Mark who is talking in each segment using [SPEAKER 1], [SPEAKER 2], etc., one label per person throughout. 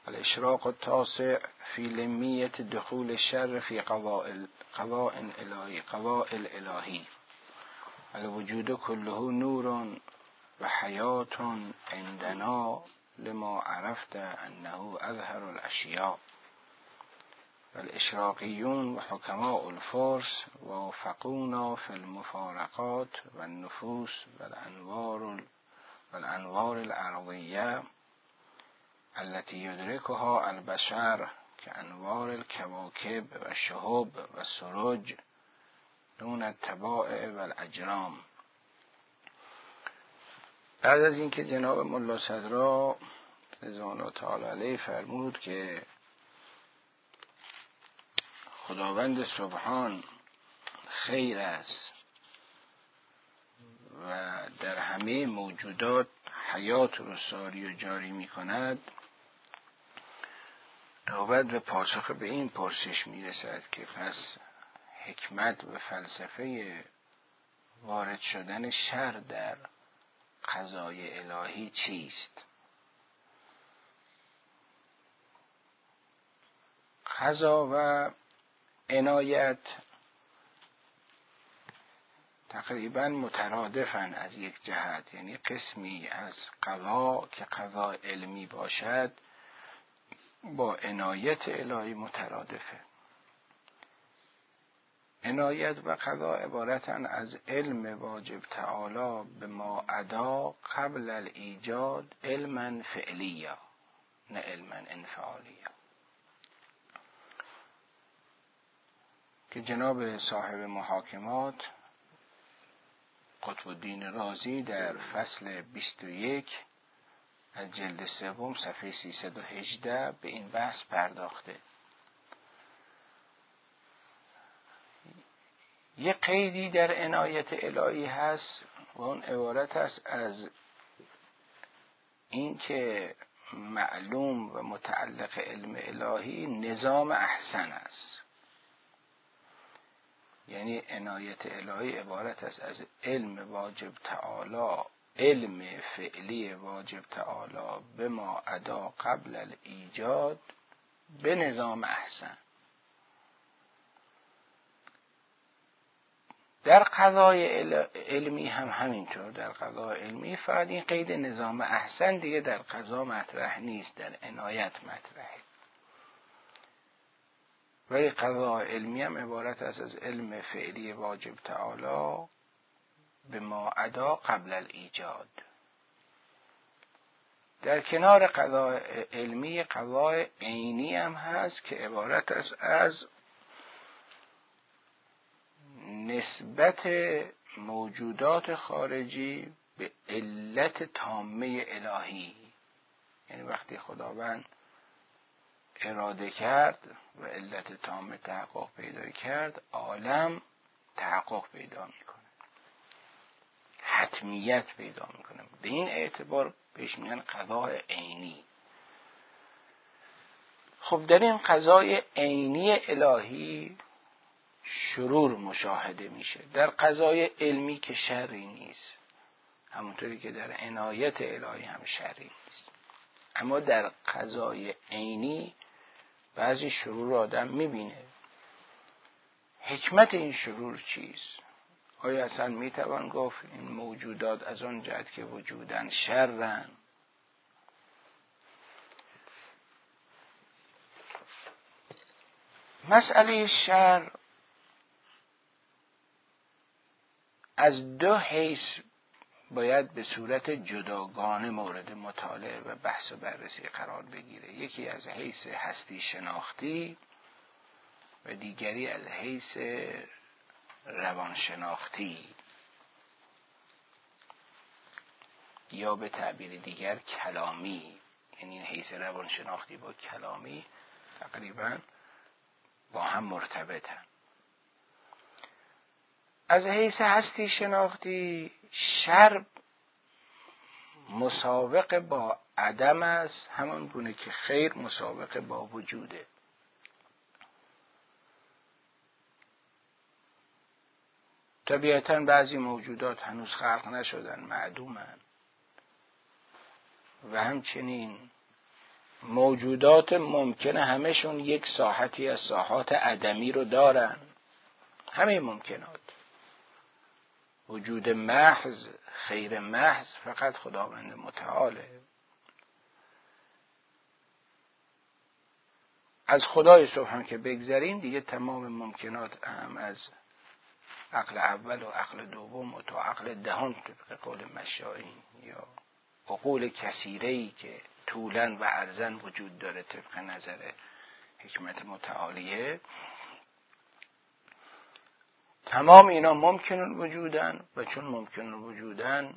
[SPEAKER 1] الاشراق التاسع في لمیة دخول الشر في قضاء الالهی الوجود كله نور و حیات عندنا لما عرفت انه اظهر الاشیاء والاشراقیون و حکماء الفرس وافقونا في المفارقات والنفوس والانوار الارضیه التي يدركها البشر كأنوار الكواكب والشهب والسروج دون التبائع والاجرام. بعد از اینکه جناب ملا صدرا رضوان الله تعالی علیه فرمود که خداوند سبحان خیر است و در همه موجودات حیات رو ساری و جاری می کند، نوبت به پاسخ به این پرسش می رسد که پس حکمت و فلسفه وارد شدن شر در قضای الهی چیست؟ قضا و عنایت تقریبا مترادفن از یک جهت، یعنی قسمی از قضا که قضا علمی باشد با عنایت الهی مترادفه. عنایت و قضا عبارتن از علم واجب تعالی به ما ادا قبل الایجاد علما فعلیا نه علما انفعالیا، که جناب صاحب محاکمات قطب الدین رازی در فصل 21 از جلد 3 صفحه 318 به این بحث پرداخته. یه قیدی در عنایت الهی هست و اون عبارت است از این که معلوم و متعلق علم الهی نظام احسن است. یعنی عنایت الهی عبارت است از علم واجب تعالی، علم فعلی واجب تعالی به ما ادا قبل الایجاد به نظام احسن. در قضای علمی هم همینطور. در قضای علمی فقط این قید نظام احسن دیگه در قضا مطرح نیست، در عنایت مطرحه. ولی قضا علمی هم عبارت است از علم فعلی واجب تعالی به ما ادا قبل الایجاد. در کنار قضا علمی قضا عینی هم هست که عبارت است از نسبت موجودات خارجی به علت تامه الهی. یعنی وقتی خداوند اراده کرد و علت تامه تحقق پیدا کرد، عالم تحقق پیدا میکنه، حتمیت پیدا میکنه. به این اعتبار بهش میگن قضای عینی. خب در این قضای عینی الهی شرور مشاهده میشه. در قضای علمی که شری نیست، همونطوری که در عنایت الهی هم شری نیست، اما در قضای عینی بعضی شرور آدم میبینه. حکمت این شرور چیست؟ آیا اصلا میتوان گفت این موجودات از آن جهت که وجودن شرن؟ مسئله شر از دو حیث باید به صورت جداگانه مورد مطالعه و بحث و بررسی قرار بگیره. یکی از حیث هستی شناختی و دیگری از حیث روان شناختی، یا به تعبیر دیگر کلامی. یعنی این حیث روان شناختی با کلامی تقریبا با هم مرتبطن. از حیث هستی شناختی شر مساوق با عدم است، همان گونه که خیر مساوق با وجوده. طبیعتاً بعضی موجودات هنوز خلق نشدن، معدومن، و همچنین موجودات ممکنه همشون یک ساحتی از ساحات عدمی رو دارن، همه ممکنات. وجود محض، خیر محض فقط خداوند متعاله. از خدای سبحان که بگذریم دیگه تمام ممکنات هم از عقل اول و عقل دوم و تا عقل دهم طبق قول مشائی یا عقول کثیره‌ای که طولاً و عرضاً وجود داره طبق نظر حکمت متعالیه، تمام اینا ممکن وجودن و چون ممکن وجودن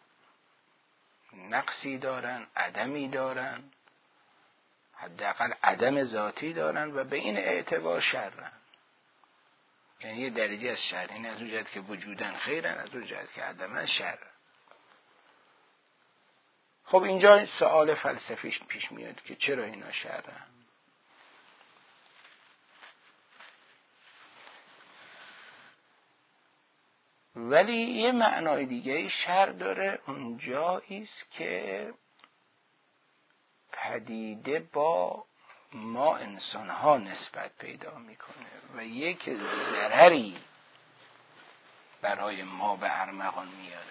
[SPEAKER 1] نقصی دارن، عدمی دارن، حداقل عدم ذاتی دارن و به این اعتبار شرن. یعنی یه درجه از شر، این از اون جهت که وجودن خیرن، از اون جهت که عدمن شر. خب اینجا سوال فلسفیش پیش میاد که چرا اینا شرن؟ ولی یه معنای دیگه شر داره، اونجایی است که پدیده با ما انسان ها نسبت پیدا میکنه و یک ضرری برای ما به ارمغان میاره.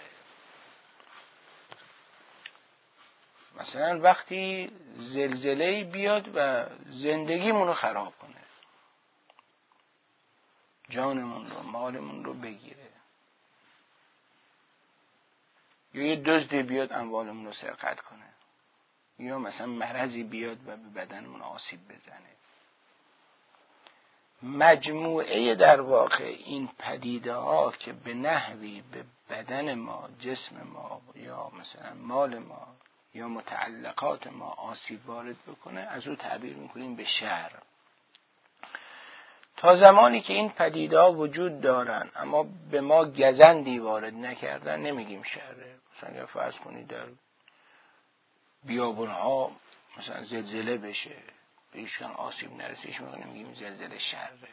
[SPEAKER 1] مثلا وقتی زلزله بیاد و زندگیمون رو خراب کنه، جانمون رو، مالمون رو بگیره، یا یه دزدی بیاد اموالمون رو سرقت کنه، یا مثلا مرضی بیاد و به بدنمون آسیب بزنه، مجموعه در واقع این پدیده ها که به نحوی به بدن ما، جسم ما یا مثلا مال ما یا متعلقات ما آسیب وارد بکنه، از او تعبیر میکنیم به شر. تا زمانی که این پدیده ها وجود دارن اما به ما گزندی وارد نکردن نمیگیم شره. مثلا یا فرض کنید در بیابون ها مثلا زلزله بشه، به هیچکان آسیب نرسیش میگیم زلزله شره.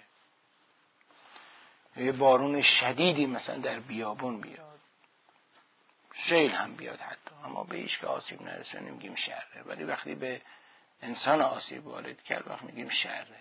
[SPEAKER 1] یه بارون شدیدی مثلا در بیابون بیاد، سیل هم بیاد حتی، اما به هیچ که آسیب نرسه نمیگیم شره. ولی وقتی به انسان آسیب وارد کرد وقت میگیم شره.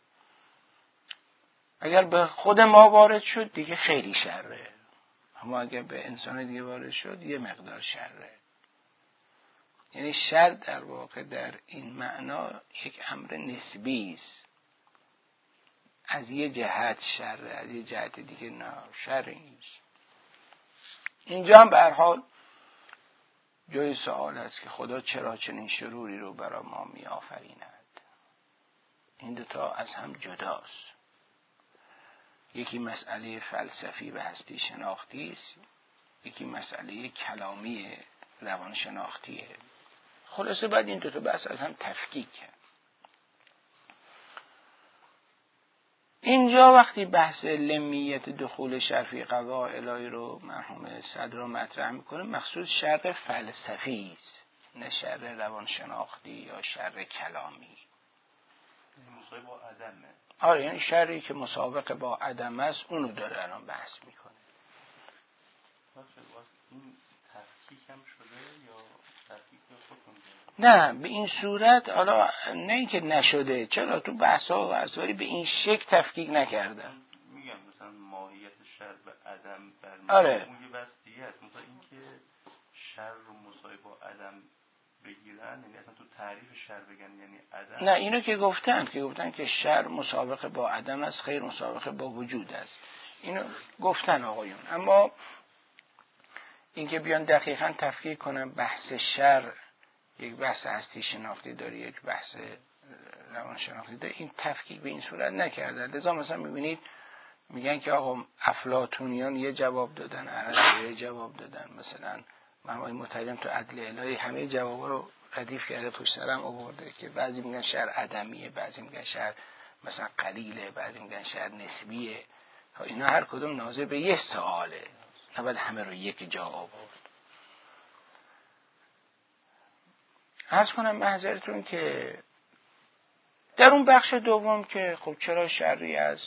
[SPEAKER 1] اگر به خود ما وارد شد دیگه خیلی شره، اما اگر به انسان دیگه وارد شد یه مقدار شره. یعنی شر در واقع در این معنا یک امر نسبی است. از یه جهت شره، از یه جهت دیگه نه، شر نیست. اینجا هم به هر حال جای سوال است که خدا چرا چنین شروری رو برای ما می آفریند. این دوتا از هم جداست. یکی مسئله فلسفی و هستی شناختی است، یکی مسئله کلامی روان شناختیه. خلاصه بعد این دوتا بحث از هم تفکیک کرد. اینجا وقتی بحث لمیت دخول شر فی قضاء الهی رو مرحوم صدر رو مطرح میکنه، مخصوص شر فلسفی است، نه شر روان شناختی یا شر کلامی.
[SPEAKER 2] مسابقه با عدمه.
[SPEAKER 1] آره، یعنی شری که مسابقه با عدم است اونو داره الان بحث میکنه.
[SPEAKER 2] این تفکیک هم شده یا تفکیک خودتون؟
[SPEAKER 1] نه به این صورت، حالا نه اینکه نشده، چرا تو بحث‌ها و اسواری به این شکل تفکیک نکردن.
[SPEAKER 2] میگم مثلا ماهیت شر به عدم برمیاد.
[SPEAKER 1] آره.
[SPEAKER 2] اون یه بحث دیگه است. مثلا اینکه شر رو مساوی با عدم بگیرن، یعنی اصلا تو تعریف شر بگن یعنی عدم.
[SPEAKER 1] نه اینو که گفتن که شر مسابقه با عدم است، خیر مسابقه با وجود است. اینو گفتن آقایون. اما اینکه بیان دقیقاً تفکیک کنن بحث شر یک بحث هستی شناختی داره، یک بحث روان شناختی داره، این تفکیک به این صورت نکردن. لذا مثلا میبینید میگن که آقا افلاطونیان یه جواب دادن، ارسطو یه جواب دادن، مثلا محمد مترجم تو عدل الهی همه جوابا رو ردیف کرده پشت سرم آورده که بعضی میگن شر عدمیه، بعضی میگن شر مثلا قلیله، بعضی میگن شر نسبیه. اینا هر کدوم ناظر به یه سواله، نباید همه رو یک جا آورد. عرض کنم محضرتون که در اون بخش دوم که خب چرا شری است،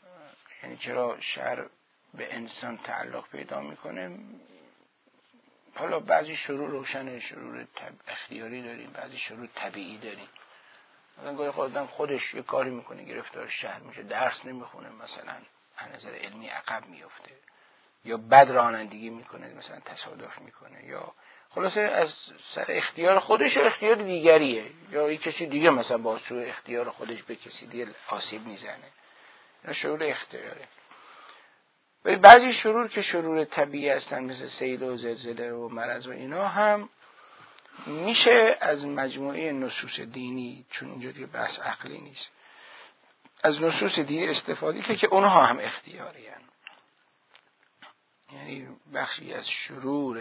[SPEAKER 1] یعنی چرا شر به انسان تعلق پیدا میکنه، حالا بعضی شروع روشنه، شروع اختیاری داریم، بعضی شروع طبیعی داریم. مثلا گاهی خودش یه کاری میکنه گرفتار شهر میشه، درس نمیخونه، مثلا از نظر علمی عقب میفته، یا بد رانندگی میکنه، مثلا تصادف میکنه، یا خلاصه از سر اختیار خودش و اختیار دیگریه، یا یک کسی دیگه مثلا با سوء اختیار خودش به کسی دیگه آسیب میزنه. اینا شرور اختیاره. ولی بعضی شرور که شرور طبیعی هستن مثل سیل و زلزله و مرض و اینا هم میشه از مجموعه نصوص دینی، چون اینجا دیگه بحث عقلی نیست، از نصوص دینی استفاده که اونها هم اختیاری هستن. یعنی بخشی از شرور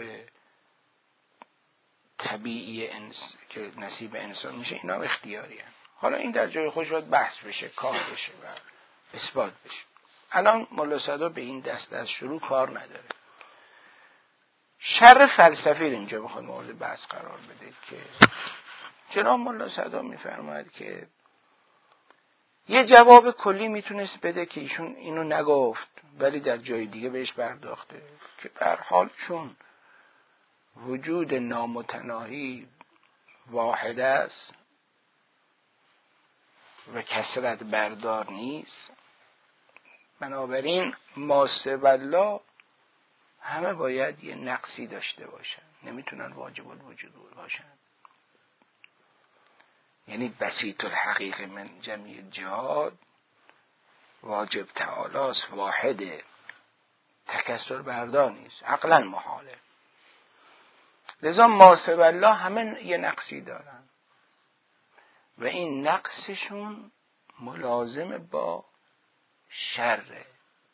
[SPEAKER 1] طبیعی که نصیب انسان میشه اینا اختیاری هستن. حالا این در جای خودش باید بحث بشه، کار بشه و اثبات بشه. الان ملا صدرا به این دست از شروع کار نداره. شر فلسفی رو اینجا بخواد مورد بحث قرار بده که جناب ملا صدرا میفرماید که یه جواب کلی میتونست بده که ایشون اینو نگفت ولی در جای دیگه بهش پرداخته، که به هر حال چون وجود نامتناهی واحد است و کثرت بردار نیست، بنابراین ما سوی الله همه باید یه نقصی داشته باشن، نمیتونن واجب الوجود باشن. یعنی بسیط الحقیق من جمیع جهاد واجب تعالی واحده، تکثر بردار نیست، عقلا محاله. لذا ما سوی الله همه یه نقصی دارن و این نقصشون ملازم با شره.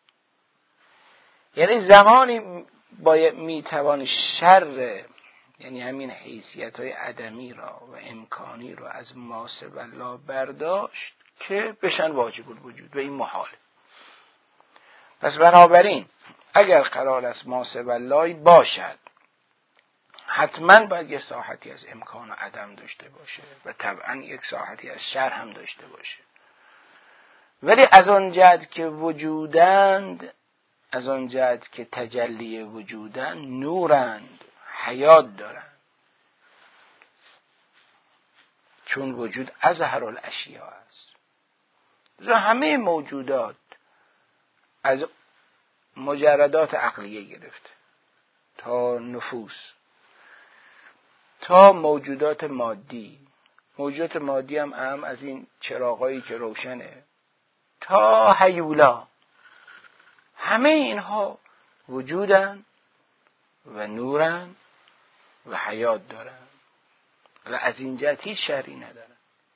[SPEAKER 1] یعنی زمانی باید میتوان شر، یعنی همین حیثیت‌های عدمی را و امکانی را از ما سوی الله برداشت که بشن واجب الوجود و این محاله. پس بنابراین اگر قرار است ما سوی الله باشد حتما باید یک ساحتی از امکان و عدم داشته باشه و طبعا یک ساحتی از شر هم داشته باشه. ولی از آن جهت که وجودند، از آن جهت که تجلی وجودند، نورند، حیات دارند، چون وجود اظهر الاشیاء است. همه موجودات از مجردات عقلیه گرفته تا نفوس تا موجودات مادی، موجودات مادی هم از این چراغایی که روشنه تا هیولا، همه اینها وجودن و نورن و حیات دارن و از این جهت هیچ شری ندارن.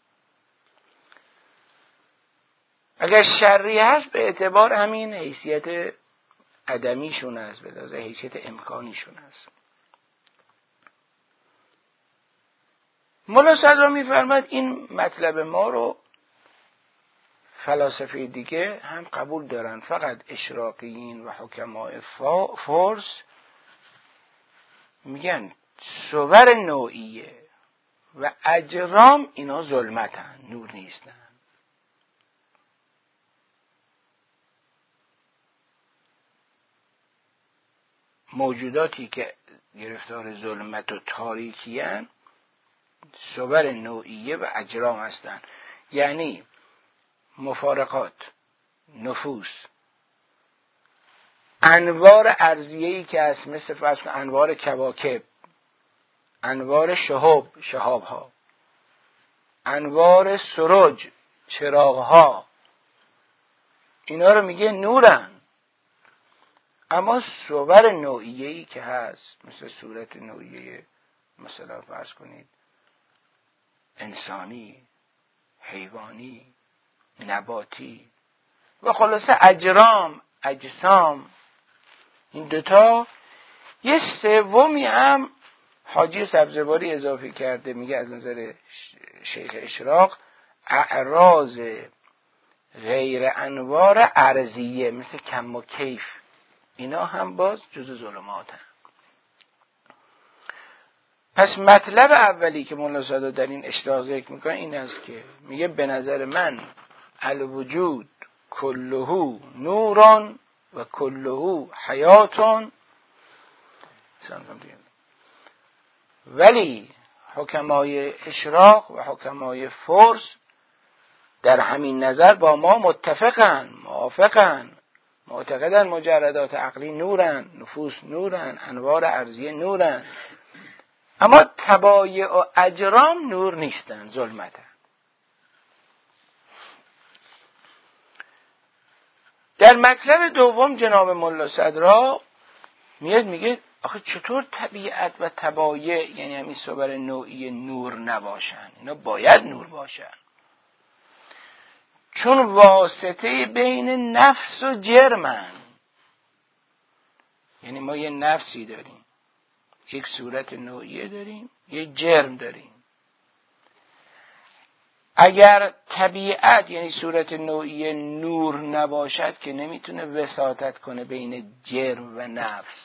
[SPEAKER 1] اگر شری هست به اعتبار همین حیثیت عدمیشون است، به لحاظ حیثیت امکانیشون است. ملا صدرا میفرماید این مطلب ما رو فلاسفه دیگه هم قبول دارن، فقط اشراقیین و حکمای فارس میگن صور نوعیه و اجرام اینا ظلمتن، نور نیستن. موجوداتی که گرفتار ظلمت و تاریکی هستند صور نوعیه و اجرام هستند. یعنی مفارقات، نفوس، انوار ارضیه‌ای که هست مثل فرض کن انوار کواکب، انوار شهاب‌ها، انوار سروج، چراغ‌ها، اینا رو میگه نورن. اما صور نوعیه‌ای که هست مثل صورت نوعیه مثلا فرض کنید انسانی، حیوانی، نباتی و خلاصه اجرام، اجسام، این دوتا. یه سومی هم حاجی سبزواری اضافه کرده، میگه از نظر شیخ اشراق اعراض غیر انوار ارضیه مثل کم و کیف، اینا هم باز جزء ظلمات هم. پس مطلب اولی که مولانا صدرا در این اشراق ذکر میکنه این است که میگه به نظر من الوجود کله نوران و کله حیاتون. ولی حکمای اشراق و حکمای فرس در همین نظر با ما متفقن، موافقن، معتقدن مجردات عقلی نورن، نفوس نورن، انوار ارضیه نورن، اما طبایع و اجرام نور نیستن، ظلمتن. در مطلب دوم جناب ملا صدرا میاد میگه آخه چطور طبیعت و طبایع، یعنی همین صور نوعی نور نباشن؟ اینا باید نور باشن، چون واسطه بین نفس و جرمن. یعنی ما یه نفسی داریم، یک صورت نوعیه داریم، یه جرم داریم. اگر طبیعت یعنی صورت نوعی نور نباشد که نمیتونه وساطت کنه بین جرم و نفس،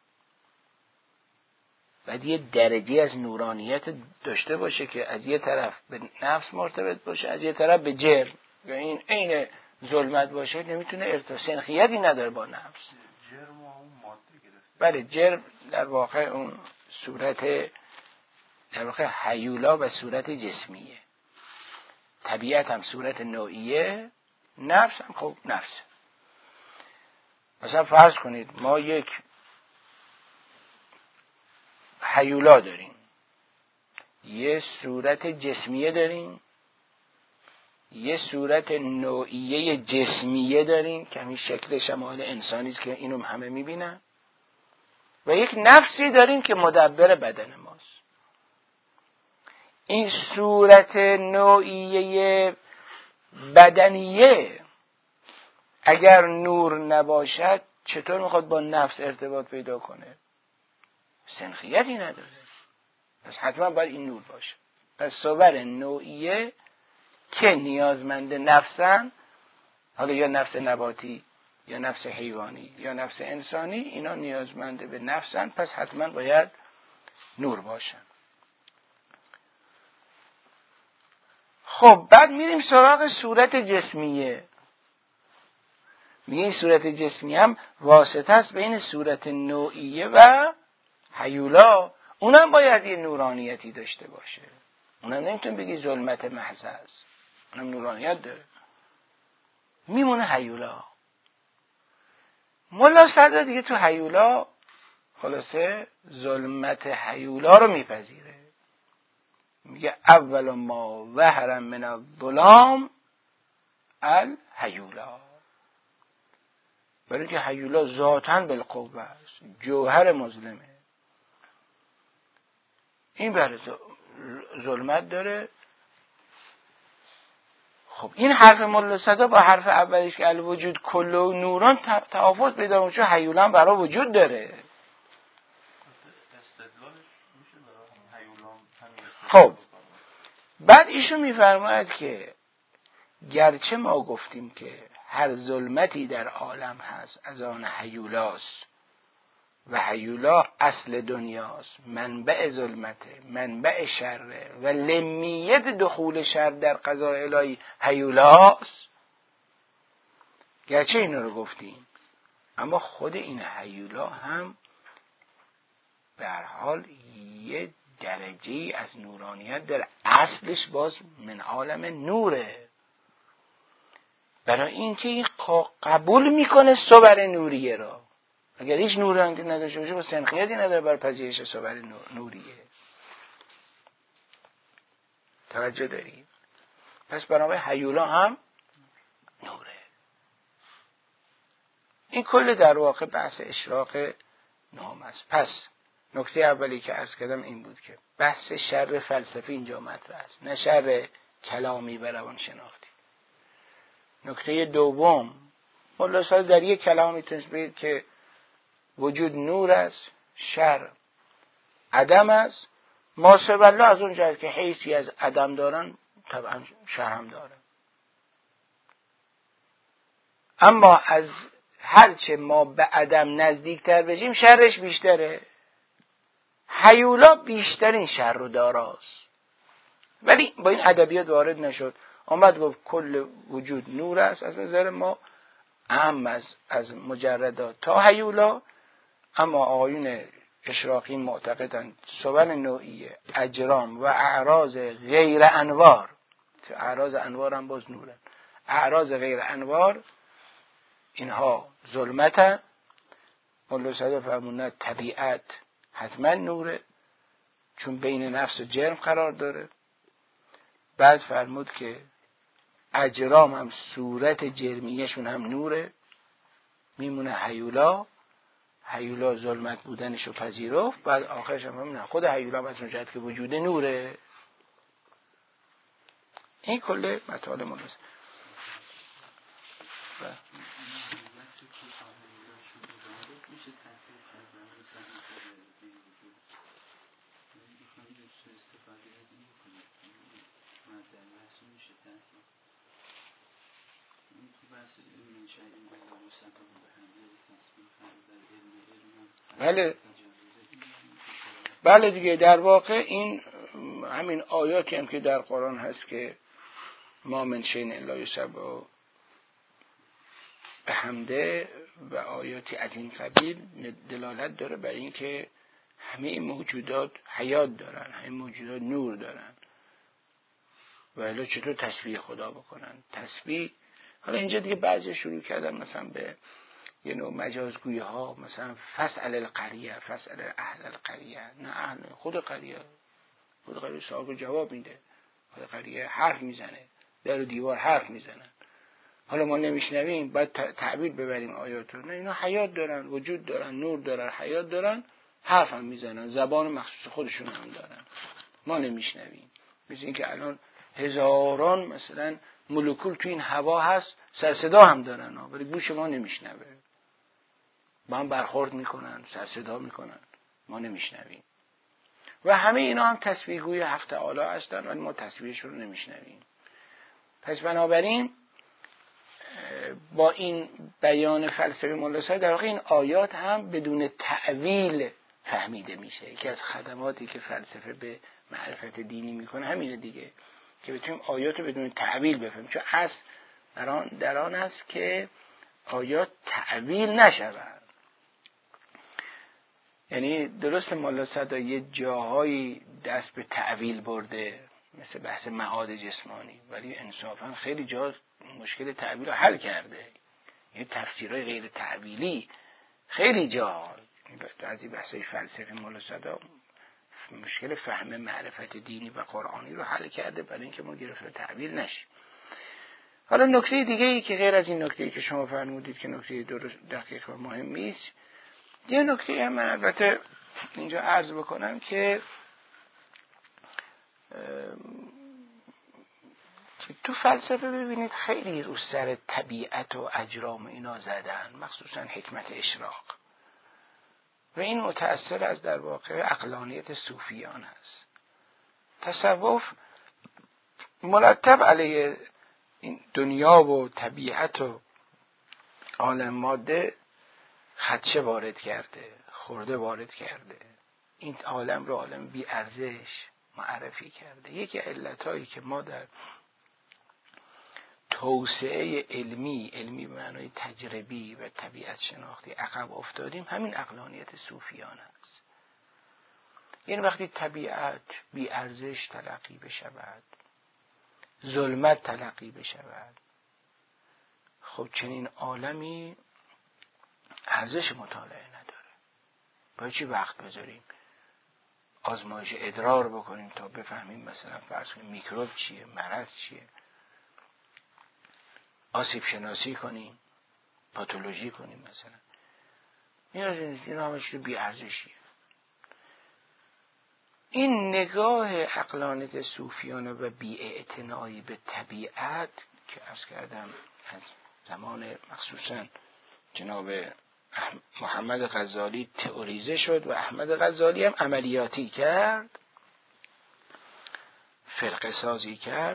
[SPEAKER 1] باید یه درجه از نورانیت داشته باشه که از یه طرف به نفس مرتبط باشه، از یه طرف به جرم. یا این عین ظلمت باشه نمیتونه ارتسنخیتی نداره با نفس.
[SPEAKER 2] جرم و اون ماده گرفته.
[SPEAKER 1] بله، جرم در واقع اون صورت، در واقع هیولا و صورت جسمیه. طبیعت هم صورت نوعیه، نفس هم خب نفس. مثلا فرض کنید ما یک هیولا داریم، یه صورت جسمیه داریم، یه صورت نوعیه جسمیه داریم که همین شکل شمال انسانی است که اینو همه میبینن، و یک نفسی داریم که مدبر بدن ماست. این صورت نوعیه بدنیه اگر نور نباشد چطور میخواد با نفس ارتباط پیدا کنه؟ سنخیتی نداره. پس حتما باید این نور باشه. پس صور نوعیه که نیازمند نفسن، حالا یا نفس نباتی یا نفس حیوانی یا نفس انسانی، اینا نیازمند به نفسن، پس حتما باید نور باشن. خب بعد میریم سراغ صورت جسمیه. میگه این صورت جسمیه هم واسطه است بین صورت نوعیه و هیولا، اونم باید یه نورانیتی داشته باشه. اونم نمیتون بگی ظلمت محض است، اونم نورانیت داره. میمونه هیولا. ملا صدرا دیگه تو هیولا خلاصه ظلمت هیولا رو میپذیره. میگه اول ما ظهر من الظلام الهیولا. برای که هیولا ذاتاً بالقوه است، جوهر مظلمه. این برای ظلمت داره. خب این حرف ملا صدرا با حرف اولیش که الوجود کله نوران تفاوت پیدا میشه. هیولا هم برای وجود داره. خب بعد ایشون میفرماید که گرچه ما گفتیم که هر ظلمتی در عالم هست از آن هیولاست و هیولا اصل دنیاست، منبع ظلمته، منبع شره و لمیت دخول شر در قضاء الهی هیولاست، گرچه اینو رو گفتیم، اما خود این هیولا هم به هر حال یه درجه از نورانیت در اصلش باز من عالم نوره. برای اینکه این قبول میکنه صور نوریه را. اگر هیچ نورانیتی نداشته باشه با سنخیتی نداره بر پذیرش صور نوریه. توجه دارید؟ پس برای هیولا هم نوره. این کل در واقع بحث اشراق نهم است. پس نکته اولی که عرض کردم این بود که بحث شر فلسفی اینجا مطرح است، نه شر کلامی و روانشناختی. نکته دوم، ملا صدرا در یک کلام میتونست بگید که وجود نور است، شر عدم است. ما سوی الله از اون جهت که حیثی از عدم دارن طبعا شر هم دارن. اما از هرچه ما به عدم نزدیکتر بشیم شرش بیشتره. هیولا بیشترین شر رو داراست، ولی با این ادبیات وارد نشد. آمد گفت کل وجود نور است از نظر ما، اهم از مجردات تا هیولا. اما آقایون اشراقیین معتقدند صور نوعیه، اجرام و اعراض غیر انوار، اعراض انوار هم باز نورن، اعراض غیر انوار اینها ظلمتن. مولا صدر فرموندن طبیعت حتما نوره چون بین نفس و جرم قرار داره. بعد فرمود که اجرام هم صورت جرمیشون هم نوره، میمونه هیولا ظلمت بودنشو پذیرفت. بعد آخرش هم نه، خود هیولا از اون جهت که وجود نوره. این کل مطالب مونست. بله دیگه، در واقع این همین آیاتی هم که در قرآن هست که ما من شیء الا یسبح بحمده و آیاتی از این قبیل دلالت داره بر این که همه این موجودات حیات دارن، همه موجودات نور دارن. و الا چطور تسبیح خدا بکنن؟ تسبیح، حالا اینجا دیگه بعضی شروع کردن مثلا به یه نوع مجازگویی ها، مثلا فاسأل القریه، فاسأل اهل القریه. نه، اهل خود قریه صاحب جواب میده. خود قریه حرف میزنه، در و دیوار حرف میزنن. حالا ما نمیشنویم، باید تعبیر ببریم آیات رو. نه، اینا حیات دارن، وجود دارن، نور دارن، حیات دارن، حرف هم میزنن، زبان مخصوص خودشون هم دارن، ما نمیشنویم. مثل این که الان هزاران مثلا مولکول تو این هوا هست، سر صدا هم دارن ولی گوش ما نمیشنوه. با هم برخورد میکنن، سر صدا میکنن، ما نمیشنویم. و همه اینا هم تسبیح گوی حق تعالی هستن ولی ما تسبیحشون رو نمیشنویم. پس بنابراین با این بیان فلسفه مولا صدر در واقع این آیات هم بدون تأویل فهمیده میشه. یکی از خدماتی که فلسفه به معرفت دینی میکنه همینه دیگه، که بتونیم آیات رو بدون تأویل بفهمیم. چون اصل در آن است که آیات تأویل نشوند. یعنی درست مولا صدر یه جاهایی دست به تأویل برده، مثل بحث معاد جسمانی، ولی انصافا خیلی جا مشکل تأویل رو حل کرده. یعنی تفسیرهای غیر تأویلی خیلی جا از این بحثای فلسفی مولا صدر مشکل فهم معرفت دینی و قرآنی رو حل کرده برای اینکه ما گرفتار تأویل نشیم. حالا نکته دیگه ای که غیر از این نکته‌ای که شما فرمودید که نکته دقیق و مهمی است، یه نکته هم من البته اینجا عرض بکنم که تو فلسفه ببینید خیلی رو سر طبیعت و اجرام اینا زدن، مخصوصا حکمت اشراق، و این متأثر از در واقع عقلانیت صوفیان هست. تصوف مرتب علیه این دنیا و طبیعت و عالم ماده خدشه وارد کرده، خورده وارد کرده، این عالم رو عالم بی ارزش معرفی کرده. یکی علتایی که ما در توسعه علمی به معنای تجربی و طبیعت شناختی عقب افتادیم همین عقلانیت صوفیان است. یعنی وقتی طبیعت بی ارزش تلقی بشود، ظلمت تلقی بشود، خب چنین عالمی ارزش مطالعه نداره. باید چی وقت بذاریم آزمایش ادرار بکنیم تا بفهمیم مثلا فرض کنیم میکروب چیه، مرض چیه، آسیب شناسی کنیم، پاتولوژی کنیم مثلا. این همش بی ارزشیه. این نگاه عقلانیت صوفیانه و بی‌اعتنایی به طبیعت که عرض کردم از زمان مخصوصا جناب محمد غزالی تئوریزه شد و احمد غزالی هم عملیاتی کرد، فرقه سازی کرد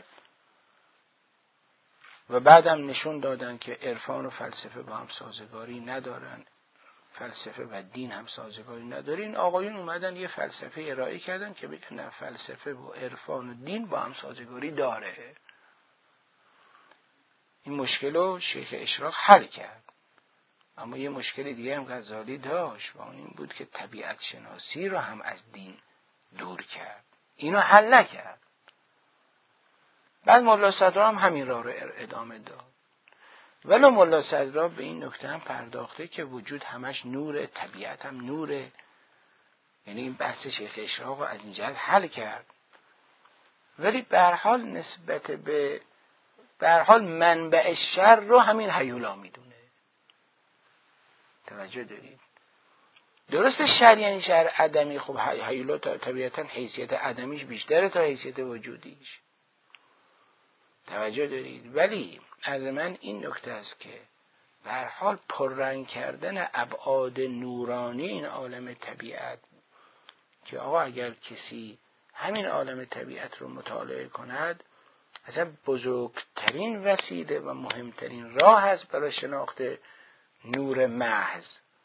[SPEAKER 1] و بعدم نشون دادن که عرفان و فلسفه با هم سازگاری ندارن، فلسفه و دین هم سازگاری نداره. این آقایون اومدن یه فلسفه ارائه کردن که بگن فلسفه و عرفان و دین با هم سازگاری داره. این مشکل رو شیخ اشراق حل کرد. اما یه مشکل دیگه هم غزالی داشت و اون این بود که طبیعت شناسی رو هم از دین دور کرد، اینو حل نکرد. بعد ملا صدرا هم همین راه رو ادامه داد. ولی ملا صدرا به این نکته هم پرداخته که وجود همش نوره، طبیعت هم نوره. یعنی این بحث شیخ اشراق رو از این جهت حل کرد. ولی به هر حال نسبت به هر حال منبع شر رو همین هیولا میدونه. توجه دارید؟ درسته شر یعنی شر عدمی، خب هیولا طبیعتا حیثیت عدمیش بیشتره تا حیثیت وجودیش. توجه دارید؟ ولی از من این نکته است که به هر حال پررنگ کردن ابعاد نورانی این عالم طبیعت، که آقا اگر کسی همین عالم طبیعت رو مطالعه کند، اصلا بزرگترین وسیله و مهمترین راه هست برای شناخت نور محض.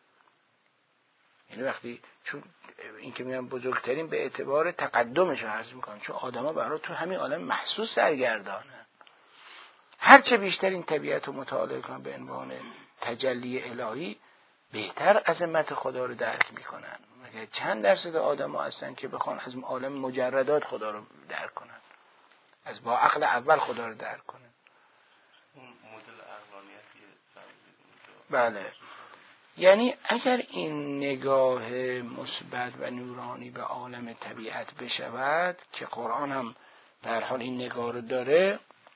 [SPEAKER 1] یعنی وقتی چون این که میگم بزرگترین به اعتبار تقدمش رو عرض میکنم، چون آدما برای تو همین عالم محسوس سرگردانه. هرچه بیشتر این طبیعت رو مطالعه کنن به عنوان تجلی الهی، بهتر عظمت خدا رو درک میکنن. مگر چند درصد آدما هستن که بخوان از عالم مجردات خدا رو درک کنن، از با عقل اول خدا رو درک کنن.
[SPEAKER 2] اون مدل عقلانیتی
[SPEAKER 1] بله. یعنی اگر این نگاه مثبت و نورانی به عالم طبیعت بشود، که قرآن هم در حال این نگاه رو داره،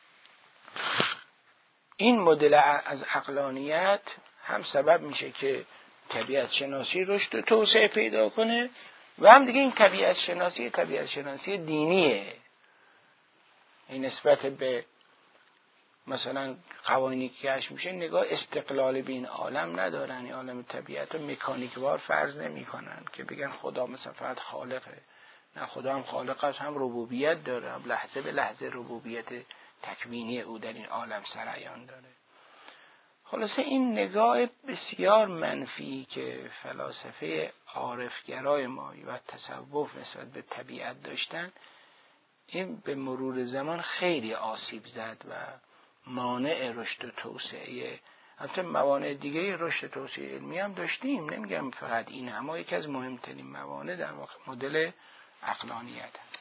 [SPEAKER 1] این مدل از عقلانیت هم سبب میشه که طبیعت شناسی رشد و توسعه پیدا کنه و هم دیگه این طبیعت شناسی دینیه. این نسبت به مثلا قوانینی که کشف میشه نگاه استقلال به این عالم ندارن. این عالم طبیعت رو مکانیکوار فرض نمی کنن که بگن خدا مثلا فقط خالقه. نه، خدا هم خالق است، هم ربوبیت داره، هم لحظه به لحظه ربوبیت تکوینی او در این عالم سرایان داره. خلاصه این نگاه بسیار منفی که فلاسفه عارفگرای ما و تصوف نسبت به طبیعت داشتن، این به مرور زمان خیلی آسیب زد و مانع رشد و توسعه. البته موانع دیگه رشد و توسعه علمی هم داشتیم، نمیگم فقط این، اما یکی از مهمترین موانع در واقع مدل عقلانیت هست.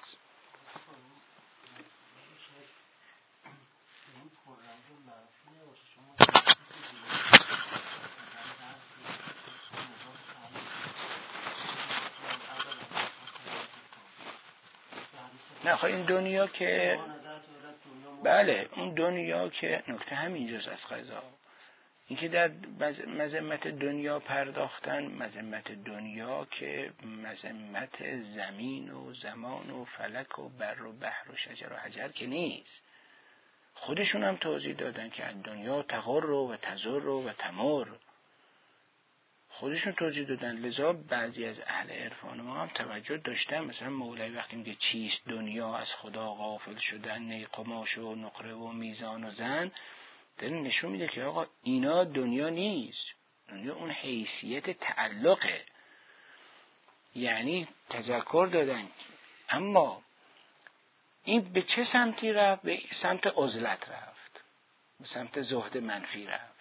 [SPEAKER 1] نه خب این دنیا که بله، اون دنیا که نکته همینجاست از قضا، اینکه در مذمت دنیا پرداختن، مذمت دنیا که مذمت زمین و زمان و فلک و بر و بحر و شجر و حجر که نیست. خودشون هم توضیح دادن که دنیا تغر و تزر و تمر، خودشون توضیح دادن. لذا بعضی از اهل عرفان ما هم توجه داشتن، مثلا مولوی وقتی میگه چیست دنیا، از خدا غافل شدن، نی قماش و نقره و میزان و زن، داره نشون میده که آقا اینا دنیا نیست. دنیا اون حیثیت تعلقه، یعنی تذکر دادن. اما این به چه سمتی رفت؟ به سمت عزلت رفت، به سمت زهد منفی رفت،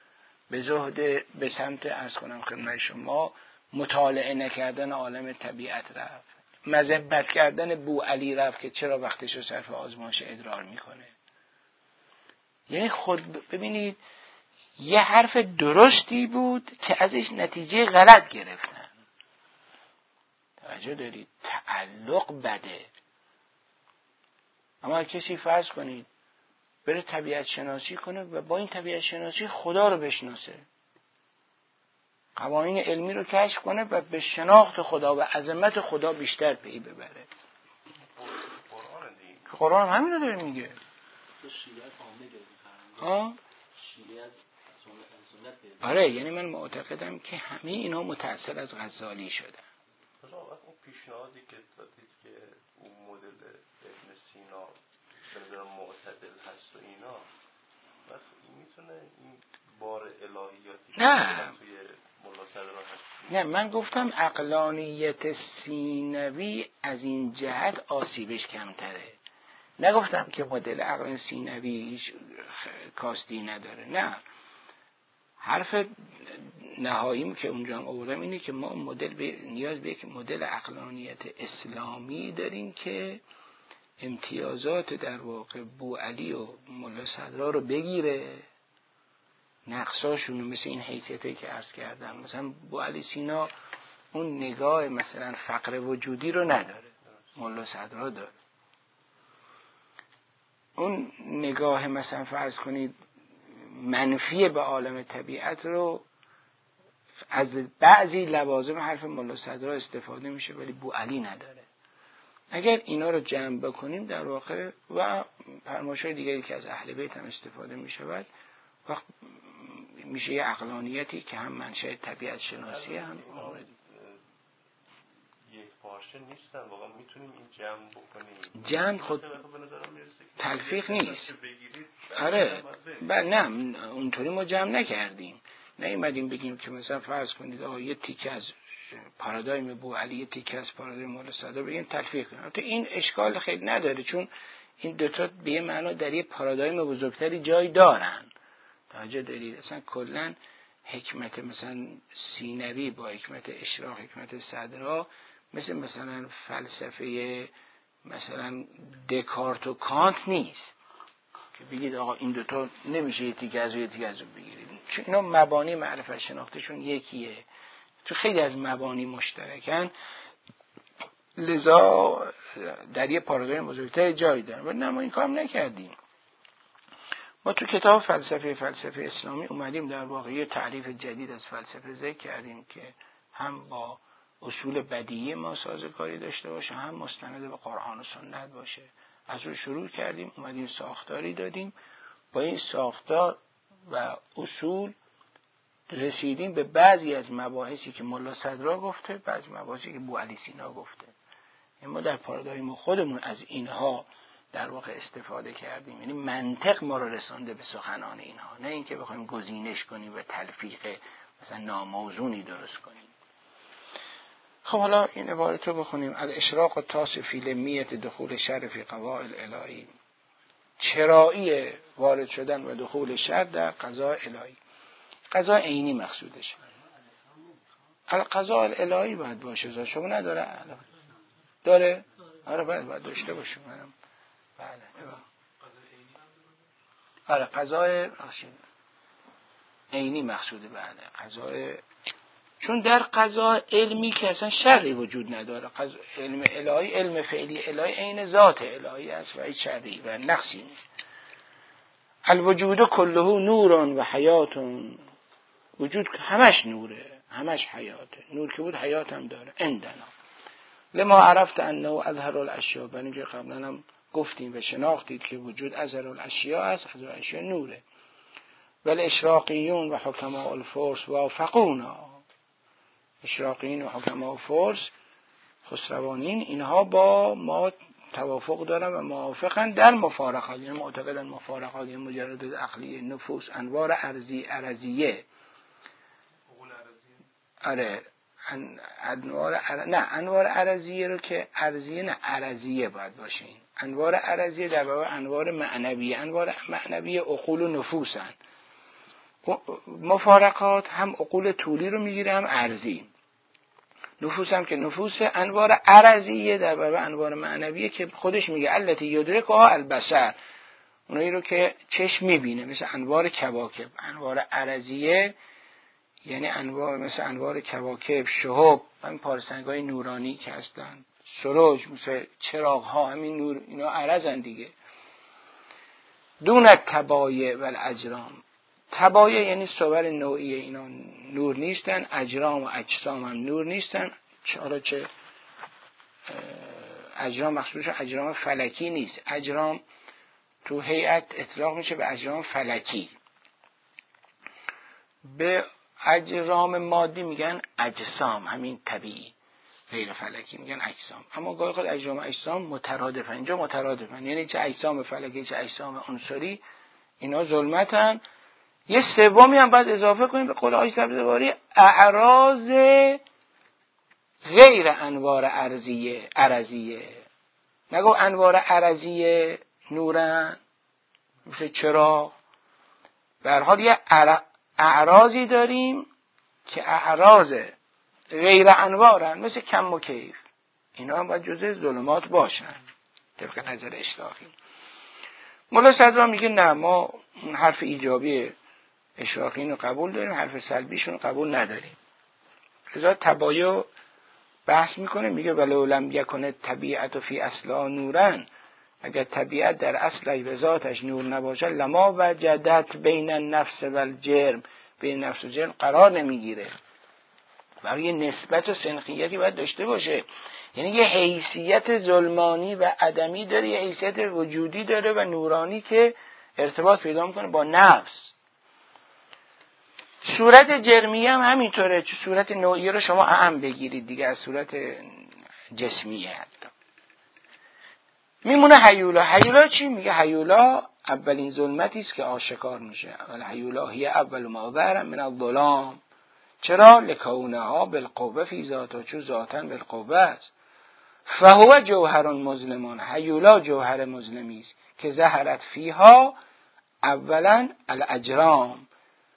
[SPEAKER 1] به سمت از کنم خدمت شما مطالعه نکردن عالم طبیعت رفت، مذمت کردن بوعلی رفت که چرا وقتش رو صرف آزمایش ادرار میکنه. یعنی خود ببینید یه حرف درستی بود که ازش نتیجه غلط گرفتن. توجه دارید؟ تعلق بده. اما کسی فرض کنید بره طبیعت شناسی کنه و با این طبیعت شناسی خدا رو بشناسه، قوانین علمی رو کشف کنه و به شناخت خدا و عظمت خدا بیشتر پی ببره. قرآن هم همین رو داره میگه. آره، یعنی من معتقدم که همه اینا متأثر از غزالی شدن.
[SPEAKER 2] اون پیشنهادی که دادید که اون مدل ابن سینا به معتدل هست و اینا، بس میتونه این بار الهیاتی
[SPEAKER 1] نه
[SPEAKER 2] توی ملا صدرا هست؟
[SPEAKER 1] نه، من گفتم عقلانیت سینوی از این جهت آسیبش کمتره. نگفتم که مدل عقل سینوی هیچ کاستی نداره. نه، حرف نهاییم که اونجا هم آوردم اینه که ما نیاز به یک مدل عقلانیت اسلامی داریم که امتیازات در واقع بوعلی و ملا صدرا رو بگیره، نقصاشونو مثل این حیثیتی که عرض کردم. مثلا بوعلی سینا اون نگاه مثلا فقر وجودی رو نداره، ملا صدرا داره. اون نگاه مثلا فرض کنید منفی به عالم طبیعت رو از بعضی لوازم حرف ملا صدرا استفاده میشه ولی بوعلی نداره. اگر اینا رو جمع بکنیم در واقع و فرمایش‌های دیگری که از اهل بیت هم استفاده میشود، وقت میشه یه عقلانیتی که هم منشأ طبیعت شناسی هم
[SPEAKER 2] یک پارچه نیستن. واقعا میتونیم این جمع بکنیم.
[SPEAKER 1] جمع خود تلفیق نیست. آره نه اونطوری ما جمع نکردیم. نیومدیم بگیم که مثلا فرض کنید یه تیکه از پارادایم بوعلی یه تیکه از پارادایم ملا صدرا بگیم تلفیق کنیم. البته این اشکال خیلی نداره، چون این دوتا به یه معنا در یه پارادایم بزرگتری جای دارن. توجه دارید؟ اصلا کلا حکمت مثلا سینوی با حکمت اشراق، حکمت صدرا مثلا فلسفه مثلا دکارت و کانت نیست که بگید آقا این دوتا نمیشه یه تیکه از یه تیکه از بگیرید، چون اینا مبانی معرفت شناختشون یکیه، تو خیلی از مبانی مشترکن، لذا در یه پارادایم بزرگتر جای دارن. ولی نه ما این کار نکردیم. ما تو کتاب فلسفه اسلامی اومدیم در واقع یه تعریف جدید از فلسفه ذکر کردیم که هم با اصول بدیهی ما سازگاری داشته باشه، هم مستند به قرآن و سنت باشه. از اون شروع کردیم، اومدیم ساختاری دادیم، با این ساختار و اصول رسیدیم به بعضی از مباحثی که ملا صدرا گفته، بعضی مباحثی که بوعلی سینا گفته. ما در پارادایم خودمون از اینها در واقع استفاده کردیم، یعنی منطق ما رو رسانده به سخنان اینها، نه اینکه بخوایم گزینش کنیم و تلفیق مثلا ناموزونی درست کنیم. خب حالا این عبارت رو بخونیم: از اشراق و تاس فی لمیت دخول شر فی قضاء الهی، چرایی وارد شدن و دخول شر در قضاء الهی. قضاء عینی مقصودش، قضاء الهی باید باشه. شما نداره؟ داره؟ آره باید داشته باشه. بله. آره قضاء عینی مقصوده. بله قضاء، چون در قضاء علمی که اصلا شرعی وجود نداره. علم الهی، علم فعلی الهی عین ذات الهی است و هیچ شرعی و نقصی نیست. الوجود کله نور و حیات، وجود همش نوره، همش حیاته. نور که بود حیات هم داره. عندنا لما عرفت انه اظهر الاشیاء، برای اینکه قبلا هم گفتیم و شناختید که وجود اظهر الاشیاء است، اظهر الاشیاء نوره. ولی اشراقیون و حکماء الفرس وافقونا، اشراقیین و حکماء الفرس خسروانین اینها با ما توافق دارن و موافقن در مفارقات، یعنی معتقدن مفارقات یعنی مجرد عقلی نفوس انوار ارضی ارضیه. آره انوار ارضیه رو که ارضیه نه ارضیه باید باشین. انوار ارضیه در واقع انوار معنویه. انوار معنویه عقول و نفوسن. مفارقات هم عقول طولی رو میگیره هم ارضی. نفوس هم که نفوس انوار ارضیه در واقع انوار معنویه که خودش میگه التی یدرکها البصر، اونایی رو که چشم میبینه، مثل انوار کواکب. انوار ارضیه یعنی انوار مثل انوار کواکب، شهب، همین پارسنگ‌های نورانی که هستن، سروج، مثل چراغ‌ها، همین نور، اینا عرضن دیگه. دون تبایع و الاجرام، تبایع یعنی صور نوعیه، اینا نور نیستن. اجرام و اجسام هم نور نیستن. چه اجرام مخصوص اجرام فلکی نیست. اجرام تو هیئت اطلاق میشه به اجرام فلکی. به اجرام مادی میگن اجسام، همین طبیعی. غیر فلکی میگن اجسام. اما گاهی خود اجرام اجسام مترادفن. اینجا مترادفن یعنی چه اجسام فلکی چه اجسام عنصری اینا ظلمتن. یه سومی هم باید اضافه کنیم به قول آقای سبزواری، اعراض غیر انوار ارضیه. نگو انوار ارضیه نورن مثل چراغ، به هر حال یه اعراضی داریم که اعراض غیر انوارن، مثل کم و کیف، اینا هم باید جزء ظلمات باشن طبق نظر اشراقی. مولا صدرا میگه نه، ما حرف ایجابی اشراقیین رو قبول داریم، حرف سلبیشون رو قبول نداریم. لذا تبایع بحث میکنه، میگه ولو لم یکن طبیعت فی اصلا نورن، اگر طبیعت در اصل به ذاتش نور نباشه، لما وجدت بین النفس و الجرم، بین نفس و جرم قرار نمیگیره. برای نسبت و سنخیتی باید داشته باشه، یعنی یه حیثیت ظلمانی و عدمی داره، یه حیثیت وجودی داره و نورانی که ارتباط پیدا میکنه با نفس. صورت جرمیه هم همینطوره، چون صورت نوعیه رو شما اعم بگیرید دیگه از صورت جسمیه. حتی میمونه هیولا. هیولا چی میگه؟ هیولا اولین ظلمتی است که آشکار میشه. اول هیولا هی اول ما ظهر من الظلام. چرا؟ لکونها بالقوه فی ذاته، چون ذاتاً بالقوه است. فهو جوهر مظلمون، هیولا جوهر مظلمی است که ظهرت فیها اولا الاجرام،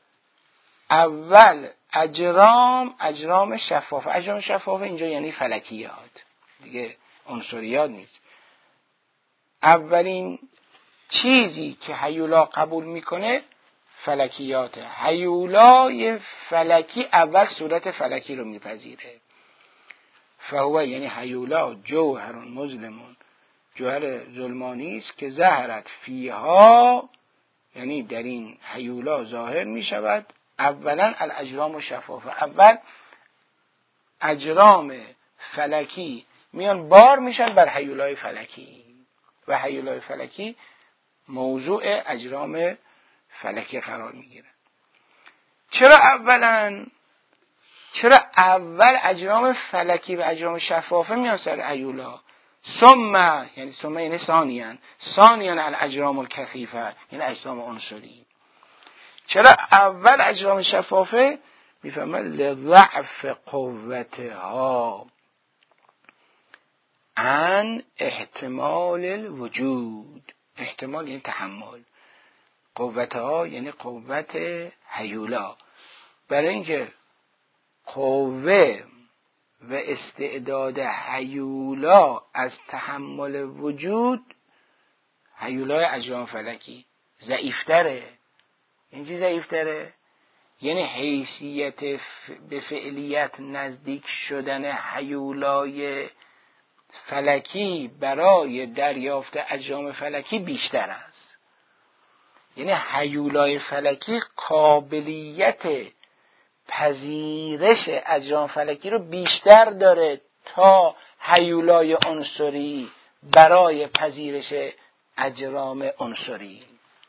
[SPEAKER 1] اول اجرام شفافه. اجرام شفافه اینجا یعنی فلکیات دیگه، عنصریات نیست. اولین چیزی که هیولا قبول میکنه فلکیات. هیولای فلکی اول صورت فلکی رو میپذیره. فهو یعنی هیولا جوهر مظلمون، جوهر ظلمانی است که ظهرت فیها، یعنی در این هیولا ظاهر میشود اولا الاجرام و شفافه. اول اجرام فلکی میان بار میشن بر هیولای فلکی و هیولای فلکی موضوع اجرام فلکی قرار میگیره. چرا اول اجرام فلکی و اجرام شفافه میان سر هیولا؟ ثم یعنی ثانیاً الاجرام الکثیفه، یعنی اجرام عنصری. چرا اول اجرام شفافه؟ میفهمه لضعف قوتها عن احتمال الوجود. احتمال یعنی تحمل، قوتها یعنی قوت هیولا. برای اینکه قوه و استعداد هیولا از تحمل وجود، هیولای اجرام فلکی ضعیفتره. این چی ضعیفتره؟ یعنی حیثیت به فعلیت نزدیک شدن هیولای فلکی برای دریافت اجرام فلکی بیشتر است. یعنی هیولای فلکی قابلیت پذیرش اجرام فلکی رو بیشتر داره تا هیولای عنصری برای پذیرش اجرام عنصری.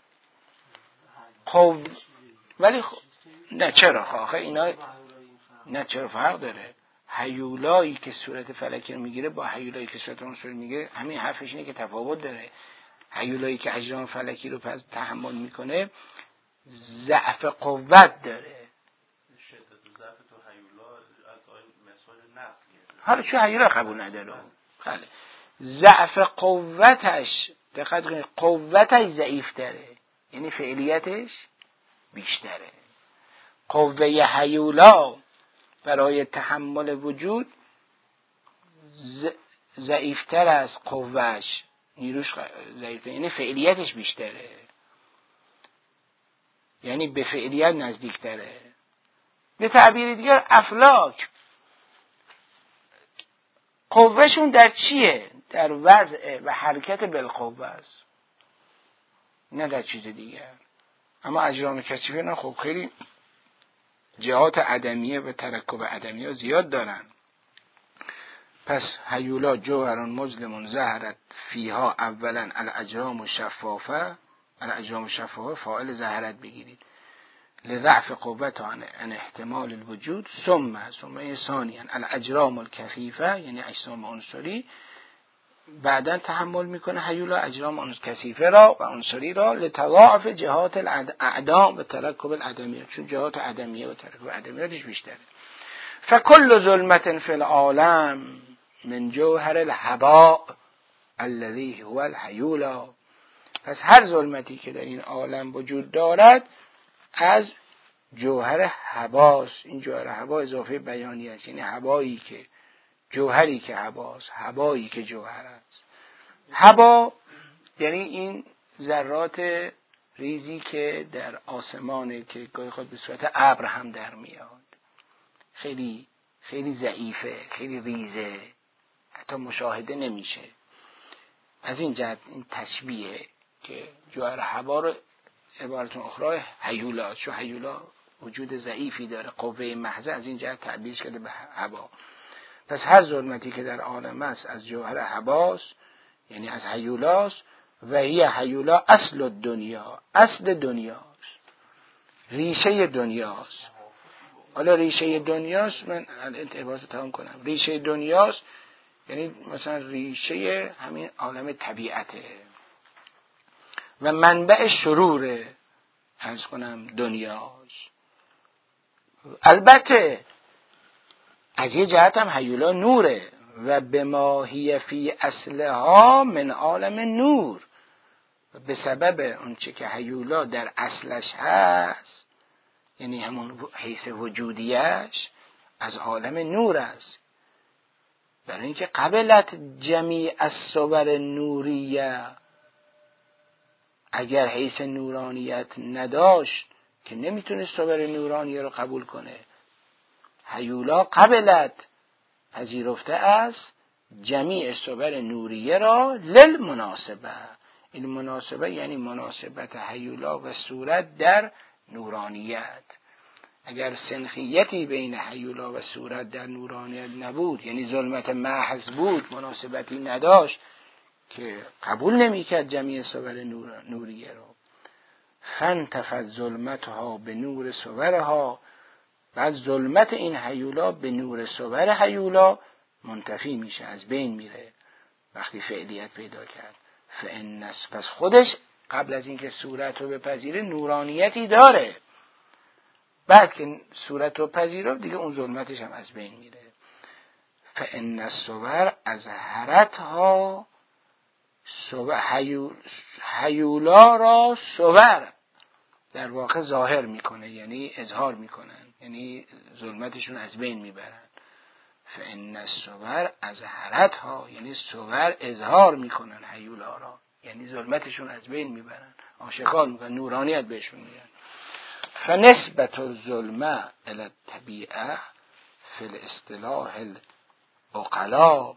[SPEAKER 1] خب ولی نه چرا؟ آخه اینا نه چرا فرق داره؟ هیولایی که صورت فلکی رو میگیره با هیولایی که صورت عنصری میگیره همین حرفش اینه که تفاوت داره. هیولایی که اجرام فلکی رو تحمل میکنه ضعف قوت داره. حالا چون هیولا قبول نداره، خاله ضعف قوتش، دقت کنید، قوتش ضعیف تره، یعنی فعلیتش بیشتره. قوه هیولا برای تحمل وجود ضعیفتر از قوهش، نیروش ضعیفتر، یعنی فعلیتش بیشتره، یعنی به فعلیت نزدیکتره. به تعبیر دیگر افلاک قوهشون در چیه؟ در وضع و حرکت بالقوه است، نه در چیز دیگر. اما اجرام کثیفه نه، خب خیلی جهات عدمیه و ترکب عدمیه زیاد دارن. پس هیولا جوهر مظلم ظهرت فیها اولا الاجرام شفافه. الاجرام شفافه فاعل ظهرت بگیرید، لضعف قوت عن احتمال الوجود. ثم ثانیا الاجرام الکثیفه، یعنی اجسام عنصری بعدا تحمل میکنه هیولا اجرام کثیفه را و عنصری را، لتضاعف جهات الاعدام و ترکب العدمیه، چون جهات عدمیه و ترکب عدمیاتش بیشتره. فکل ظلمت فی العالم من جوهر الهباء الذی هو الهیولا. پس هر ظلمتی که در این عالم وجود دارد از جوهر هواست. این جوهر هوا اضافه بیانی است، یعنی هوایی که جوهری که هواست، هوایی که جوهر است. هوا یعنی این ذرات ریزی که در آسمانه که گاهی خود به صورت ابر هم در میاد، خیلی خیلی ضعیفه، خیلی ریزه، حتی مشاهده نمیشه. از این جهت این تشبیه که جوهر هوا رو عبارت اخرى هیولا، چون هیولا وجود ضعیفی داره، قوه محضه، از این جهت تعبیر کرده به هوا. پس هر ظلمتی که در عالم است از جوهر هواست، یعنی از هیولاست. و هی هیولا اصل دنیا، اصل دنیاست، ریشه دنیاست. حالا ریشه دنیاست، من عبارت تمام کنم، ریشه دنیاست یعنی مثلا ریشه همین عالم طبیعته و منبع شرور عرض کنم دنیاست. البته از یه جهت هم هیولا نوره و به ما هی فی اصلها من عالم نور، به سبب اون چه که هیولا در اصلش هست، یعنی همون حیث وجودیش از عالم نور است. برای اینکه قبلت جمیع الصور نوریه، اگر حیث نورانیت نداشت که نمیتونه صور نورانیه رو قبول کنه. هیولا قبلت پذیرفته است جمیع صور نوریه را للمناسبه. این مناسبه یعنی مناسبت هیولا و صورت در نورانیت. اگر سنخیتی بین هیولا و صورت در نورانیت نبود، یعنی ظلمت محض بود، مناسبتی نداشت که قبول نمیکرد جمیع صور نوریه رو. فانتفت ظلمتها به نور صورها، بعد ظلمت این هیولا به نور صور هیولا منتفی میشه، از بین میره وقتی فعلیت پیدا کرد. پس خودش قبل از اینکه صورت رو بپذیره نورانیتی داره، بعد که صورت رو پذیرفت دیگه اون ظلمتش هم از بین میره. فان الصور از حرتها هیولا را صور در واقع ظاهر میکنه، یعنی اظهار میکنن، یعنی ظلمتشون از بین میبرن. فان الصور از حرتها یعنی صور اظهار میکنن هیولا را، یعنی ظلمتشون از بین میبرن، آشکار میکنن، نورانیت بهشون میدن. فنسبت الظلمه الی الطبیعه فی الاصطلاح العقلاء،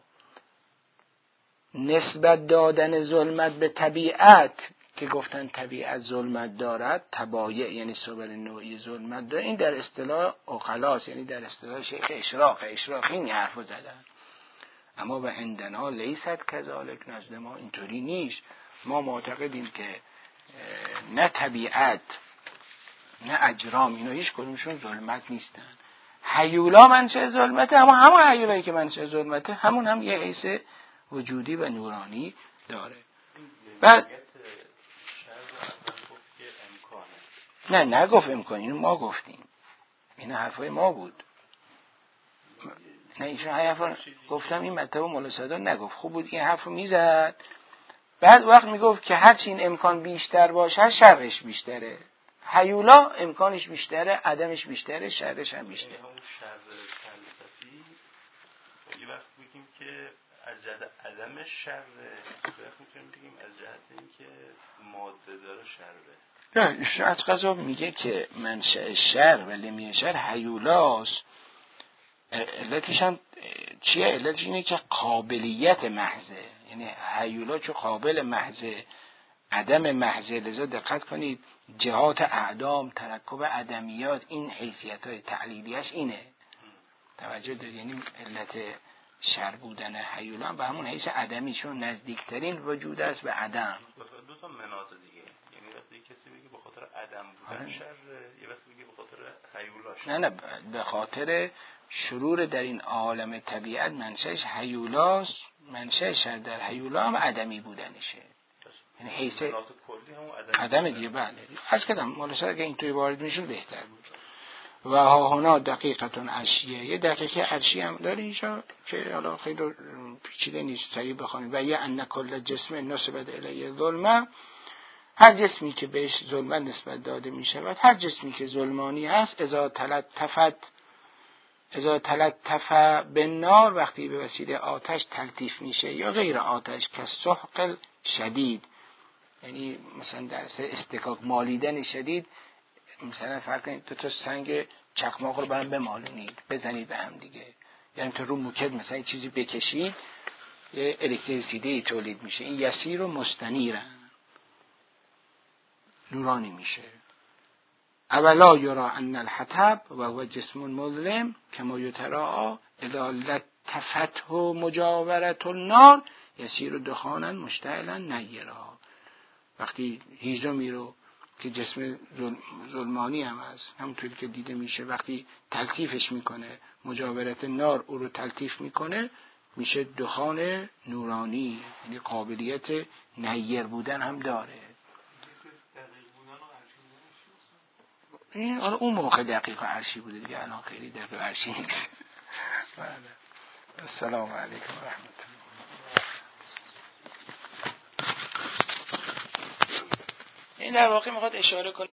[SPEAKER 1] نسبت دادن ظلمت به طبیعت که گفتن طبیعت ظلمت دارد، طبایع یعنی صور نوعی ظلمت داره، این در اصطلاح عقلاست، یعنی در اصطلاح شیخ اشراق این حرفو زدن. اما به عندنا لیست کذالک، نزد ما اینطوری نیست. ما معتقدیم که نه طبیعت نه اجرام اینا هیچ کدومشون ظلمت نیستن. هیولا منشأ ظلمته، اما همون هیولایی که منشأ ظلمته همون هم یه حیث وجودی و نورانی داره. بعد نه نگفت امکان، اینو ما گفتیم، این حرفای ما بود. نه ایشون حرفا گفتم، این مطلب مولا صدر نگفت. خوب بود این حرفو میزد، بعد وقت میگفت که هرچی این امکان بیشتر باشه شرش بیشتره. هیولا امکانش بیشتره، عدمش بیشتره، شرش هم بیشتره.
[SPEAKER 2] اون شر فلسفی یه وقت میگیم که از جهت عدم شر، وقت میتونیم بگیم از جهت اینکه ماده داره شره.
[SPEAKER 1] نه ایشون از قضا میگه که منشأ شر و لمیه شر هیولاست. علتش هم چیه؟ علتش اینه که قابلیت محضه، یعنی هیولا چون قابل محضه، عدم محضه. لذا دقت کنید جهات اعدام، ترکب عدمیات، این حیثیت‌های تعلیلیش اینه. توجه دارید؟ یعنی علت شر بودن هیولا به همون حیث عدمی، چون نزدیکترین وجود است به عدم.
[SPEAKER 2] دو تا مناط دیگه، یعنی وقتی کسی بگه به خاطر عدم بودن شر، یه وقتی بگه به خاطر هیولا شر.
[SPEAKER 1] نه به خاطر شرور در این عالم طبیعت منشأش هیولاست. منشأ شر در هیولا هم عدمی بودنشه، یعنی حیث عدم دیگه. بله عرض کردم مولا صدر اگه اینطوری وارد میشون بهتر بود. و ها هنا دقیقتون عرشیه، یه دقیقه عرشی هم داره اینجا که حالا خیلی پیچیده نیست، سریع بخونید. و یه ان کل جسم نسبت الیه ظلمه، هر جسمی که بهش ظلمت نسبت داده می شود، هر جسمی که ظلمانی هست، اذا تلطف بالنار، وقتی به وسیله آتش تلطیف میشه یا غیر آتش، که سحق شدید، یعنی مثلا در استکاک مالیدن شدید، مثلا فرض کنید دو تا سنگ چخماق رو برام بمالونید، بزنید به هم دیگه، یعنی تو رو موکد مثلا چیزی بکشید، یه الکتریسیته تولید میشه. این یسیر و مستنیرن، نورانی میشه. اولا یرا ان الحطب و هو جسم مظلم کما یتراء اذا لطفته مجاورة النار یسیر دخانا مشتعلا نیرا. وقتی هیزمی رو که جسم ظلمانی هم هست، همونطوری که دیده میشه، وقتی تلطیفش میکنه، مجاورت نار او رو تلطیف میکنه، میشه دخان نورانی، یعنی قابلیت نیر بودن هم داره. این اون موقع دقیق و عرشی بوده دیگه، الان خیلی دقیق و عرشی نیست. السلام علیکم و رحمت الله. این در واقع میخواد اشاره کنه